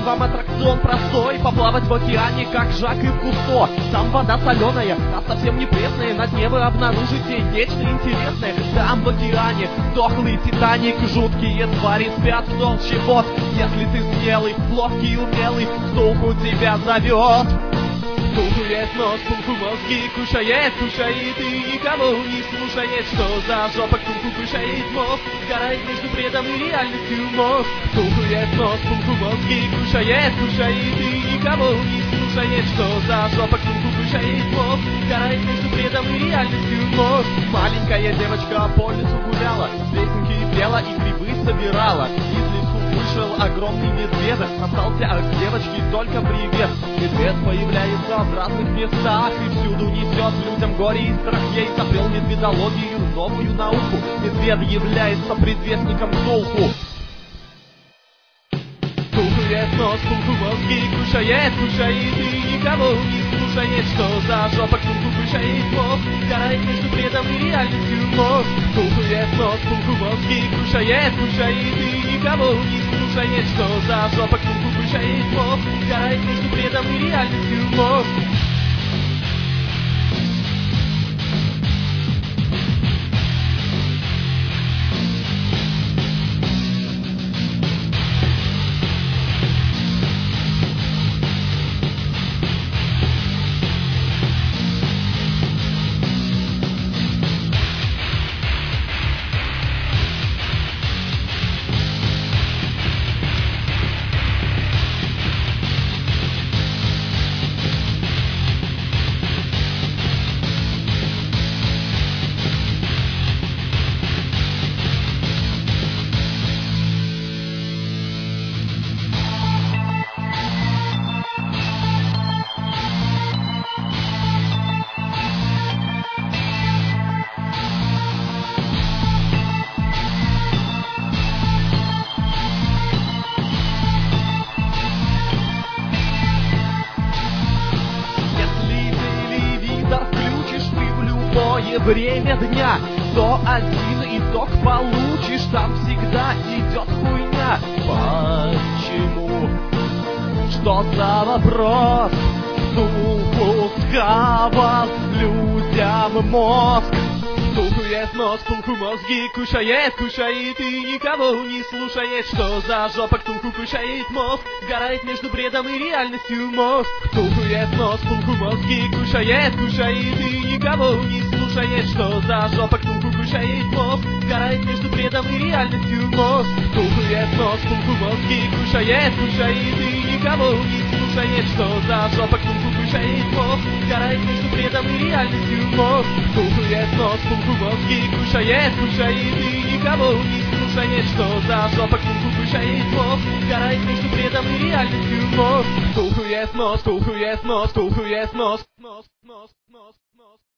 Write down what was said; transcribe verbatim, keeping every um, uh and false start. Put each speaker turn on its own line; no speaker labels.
вам аттракцион простой, поплавать в океане, как Жак и Кусто. Там вода соленая, а совсем не пресная, на дне вы обнаружите нечто интересное. Там в океане дохлый Титаник, жуткие твари спят в толще вод. Если ты смелый, ловкий и умелый, Ктулху тебя зовет. Ктулху есть нос, Ктулху мозги кушает, кушает и никого не слушает. Что за жопа? Ктулху кушает мозг, сгорает между бредом и реальностью мозг. Ктулху есть нос, Ктулху мозги кушает, кушает и никого не слушает. Что за жопа? Ктулху кушает мозг, сгорает между бредом и реальностью мозг. Маленькая девочка по лесу гуляла, песенки пела и грибы собирала. Из лесу вышел огромный медведь, остался от девочки только привет. Медведь появляется в разных местах и всюду несет людям горе и страх. Я изобрел медведологию, новую науку. Медведь является предвестником Ктулху. Ктулху есть нос, Ктулху мозги кушает, кушает и никого не слушает. Что за жопа? Ктулху кушает мозг, сгорает между бредом и реальностью мозг. Ктулху есть нос, Ктулху мозги кушает, кушает и никого не слушает. Что за жопа? Ктулху кушает мозг, сгорает между бредом и реальностью мозг. Время дня, сто один итог получишь, там всегда идет хуйня. Почему? Что за вопрос? Ктулху схавал людям мозг. Ктулху есть нос, Ктулху мозги кушает, кушает и никого не слушает. Что за жопа? Ктулху кушает мозг, сгорает между бредом и реальностью мозг. Ктулху есть нос, Ктулху мозги кушает, кушает и никого не слушает. Что за жопа? Ктулху кушает мозг, сгорает между бредом и реальностью мозг. Ктулху есть нос, Ктулху мозги кушает, кушает и никого не слушает. Что за жопа? Ктулху кушает мозг, сгорает между бредом и реальностью мозг. Ктулху есть нос, Ктулху мозги кушает, кушает и никого не слушает. Что за жопа? Ктулху кушает мозг, сгорает между бредом и реальностью мозг. Ктулху есть нос, Ктулху есть нос, Ктулху есть нос, нос, нос, нос, нос.